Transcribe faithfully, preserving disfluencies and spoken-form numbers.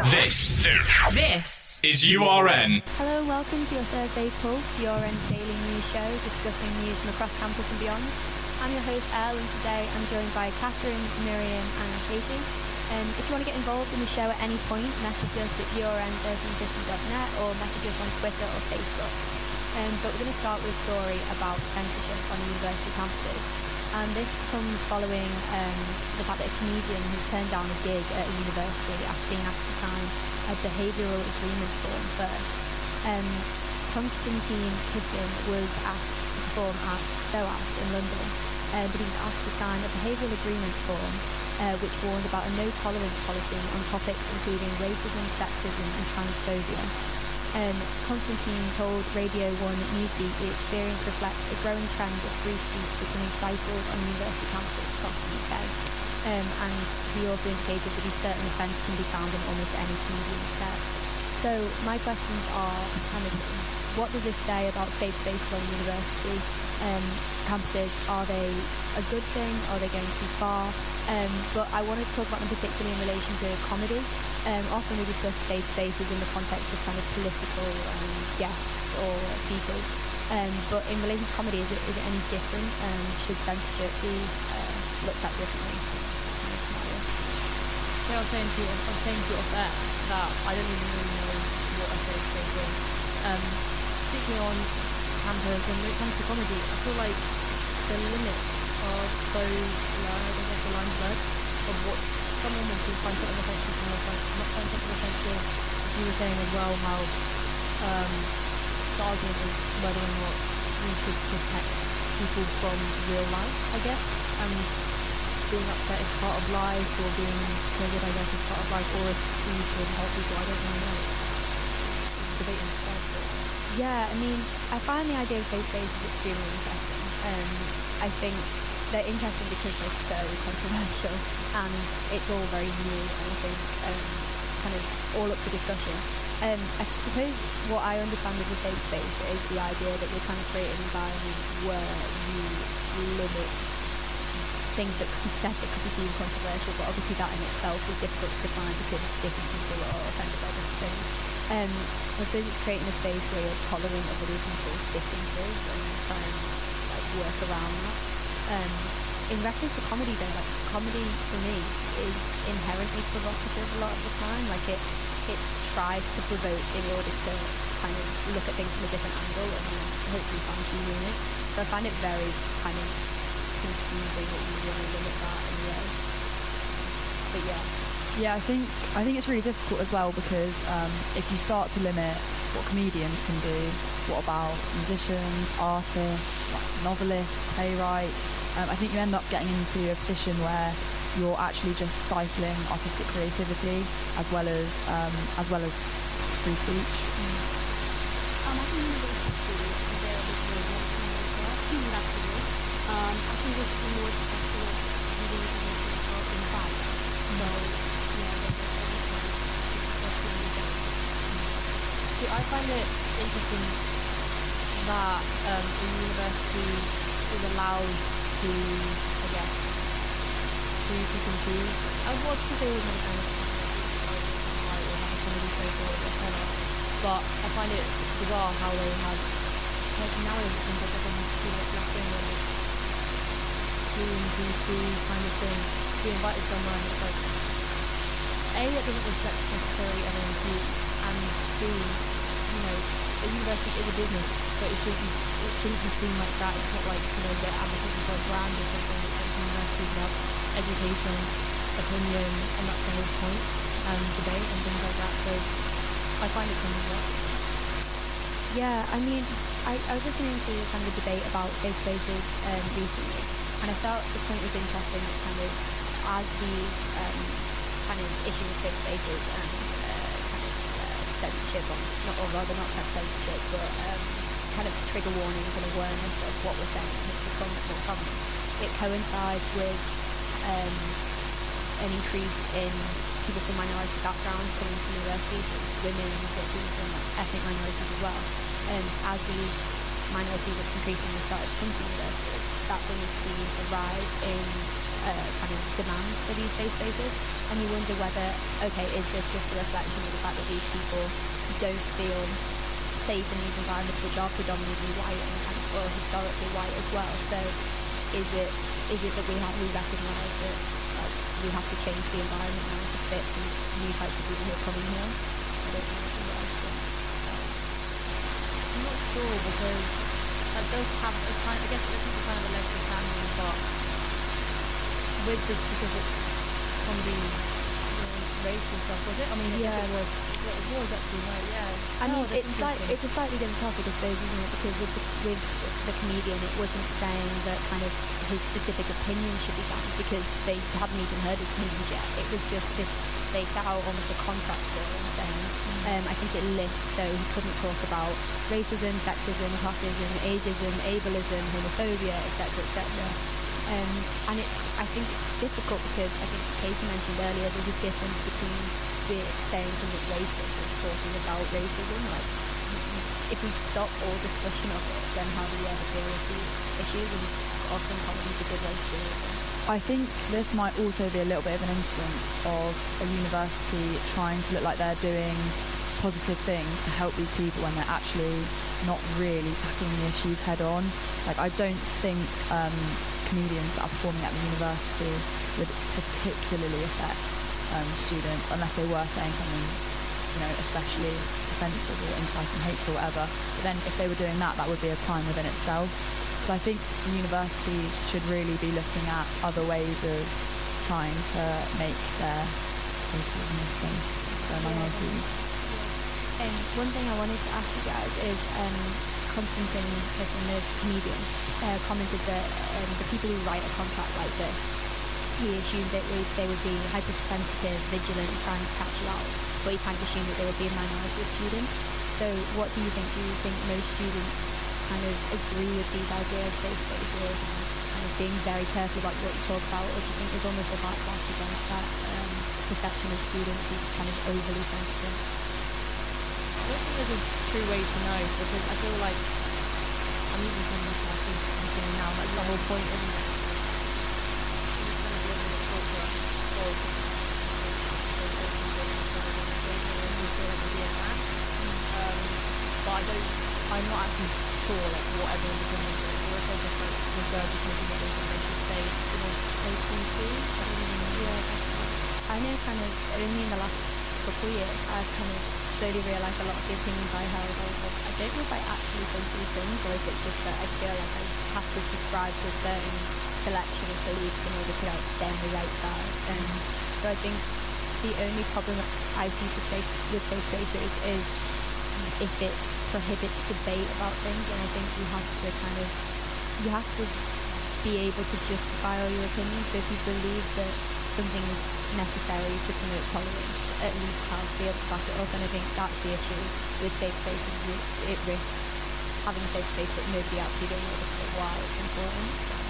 This, this is U R N. Hello and welcome to your Thursday Pulse, U R N's daily news show discussing news from across campus and beyond. I'm your host Elle, and today I'm joined by Catherine, Miriam and Katie. Um, if you want to get involved in the show at any point, message us at U R N thirteen fifty dot net or message us on Twitter or Facebook. Um, but we're going to start with a story about censorship on university campuses. And this comes following um, the fact that a comedian has turned down a gig at a university after being asked to sign a behavioural agreement form first. Um, Konstantin Kisin was asked to perform at SOAS in London, uh, but he was asked to sign a behavioural agreement form uh, which warned about a no-tolerance policy on topics including racism, sexism and transphobia. Um, Konstantin told Radio one Newsbeat the experience reflects a growing trend of free speech becoming stifled on university campuses across the U K. Um, and he also indicated that certain offence can be found in almost any comedian set. So my questions are kind of, what does this say about safe spaces on university um, campuses? Are they a good thing? Are they going too far? Um, but I wanted to talk about them particularly in relation to comedy. Um, often we discuss safe spaces in the context of kind of political um, guests or speakers. Um, but in relation to comedy, is it, is it any different? Um, should censorship be uh, looked at differently? Yeah, I was saying to you, I was saying to you off air that I don't even really know what a safe space is. Um, particularly on campus and when it comes to comedy, I feel like the limits are so blurred, I guess the line's blurred, of what someone will find something offensive, someone will find, not find something offensive. You were saying as well how um, the argument is whether or not we should protect people from real life, I guess, and being upset is part of life, or being triggered, I guess, is part of life, or if we should help people, I don't really know. It's debating itself. Yeah, I mean, I find the idea of safe spaces extremely interesting. Um, I think they're interesting because they're so controversial and it's all very new, and I think um, kind of all up for discussion. Um, I suppose what I understand as a safe space is the idea that you're trying to create an environment where you limit things that could be said that could be deemed controversial, but obviously that in itself is difficult to define because different people are offended by different things. Um, I suppose it's creating a space where you're tolerant of other people's differences and trying to like work around that. Um, in reference to comedy though, like comedy for me is inherently provocative a lot of the time. Like it, it tries to provoke in order to kind of look at things from a different angle and then hopefully find humor in it. So I find it very kind of confusing that you want to limit that in a way. But yeah. Yeah, I think I think it's really difficult as well because um, if you start to limit what comedians can do, what about musicians, artists, like novelists, playwrights? Um, I think you end up getting into a position where you're actually just stifling artistic creativity as well as um, as well as free speech. Mm. Um, I think university is very different from naturally. Um, I think it's more special reading information in Bible. So See, I find it interesting that um, a university is allowed to, I guess, to pick and choose. I was to say with many kind of right or have a comedy show or whatever, but I find it bizarre how they have like nowadays it seems like everyone has too much left in and doing D C kind of thing. Be invited somewhere and it's like A, that doesn't reflect necessarily everyone's views, and B, you know, a university is a business, but it shouldn't, it shouldn't be seen like that. It's not like, you know, they're advocating for a brand or something. It's like university is about education, opinion, and that's the whole point, and debate and things like that. So I find it kind of weird. Yeah, I mean, I, I was listening to kind of a debate about safe spaces um, recently, and I felt the point was interesting that kind of as these um, kind of issues of safe spaces and uh, kind of uh, censorship, on, not, or rather not kind of censorship, but um, kind of trigger warnings and awareness of what we're saying has become more common. It coincides with um, an increase in people from minority backgrounds coming to universities, so women, but people from ethnic minorities as well. And as these minorities have increasingly started to come to universities, that's when we've seen a rise in uh, kind of demands for these safe spaces, and you wonder whether, okay, is this just a reflection of the fact that these people don't feel safe in these environments which are predominantly white and kind of, well, historically white as well. So is it is it that we have we recognise that like, we have to change the environment now to fit these new types of people who are coming here? I don't know what you guys think. I'm not sure because that does have a kind. I guess this is a kind of a leg to stand on, but with the specific comedy racial stuff, was it? I mean, Yeah, it it was. It was actually right. Yeah. I mean, Oh, that's it's like interesting. it's a slightly different topic, I suppose, isn't it? Because with the, with the comedian, it wasn't saying that kind of his specific opinion should be banned because they hadn't even heard his opinions yet. It was just this. They set out almost a contract for him, saying, um, I think it lists so he couldn't talk about racism, sexism, classism, ageism, ableism, homophobia, et cetera, et cetera. Um, and it's, I think it's difficult because I think Katie mentioned earlier there's a difference between the, saying something racist and talking about racism. Like, if we stop all discussion of it, then how do we ever deal with these issues? And often comedy's a good way to deal with them. I think this might also be a little bit of an instance of a university trying to look like they're doing positive things to help these people when they're actually not really tackling the issues head on. Like, I don't think um, comedians that are performing at the university would particularly affect um, students unless they were saying something, you know, especially offensive or inciting hateful or whatever. But then if they were doing that, that would be a crime within itself. So I think universities should really be looking at other ways of trying to make their spaces more safe for minorities. Um, one thing I wanted to ask you guys is um, Konstantin Kirsten, the comedian, uh, commented that um, the people who write a contract like this, he assumed that we, they would be hypersensitive, vigilant, and trying to catch you out, but he kind of assumed that they would be a minority of students. So what do you think? Do you think most students kind of agree with these ideas of safe spaces and kind of being very careful about what you talk about, or do you think there's almost a backlash against that um, perception of students who's kind of overly sensitive? I don't think there's a true way to know because I feel like I'm even saying this like I'm saying now, like the whole point isn't it? It's kind of living in a culture of um, but I don't I'm not actually sure like what everyone's opinion is, or if they're just like regurgitating what they think they should say in order to say things too. I don't really know. Yeah, definitely. I know kind of only in the last couple of years I've kind of slowly realised a lot of the opinions I held. I was like, I don't know if I actually think these things, or if it's just that I feel like I have to subscribe to a certain selection of beliefs in order to like stay on the right side. And so I think the only problem I see for safe, with safe spaces is if it prohibits debate about things, and I think you have to kind of you have to be able to justify all your opinions. So if you believe that something is necessary to promote tolerance, at least have be able to back it up. And I think that's the issue with safe spaces. It, it risks having a safe space but nobody actually being able to say why it's important.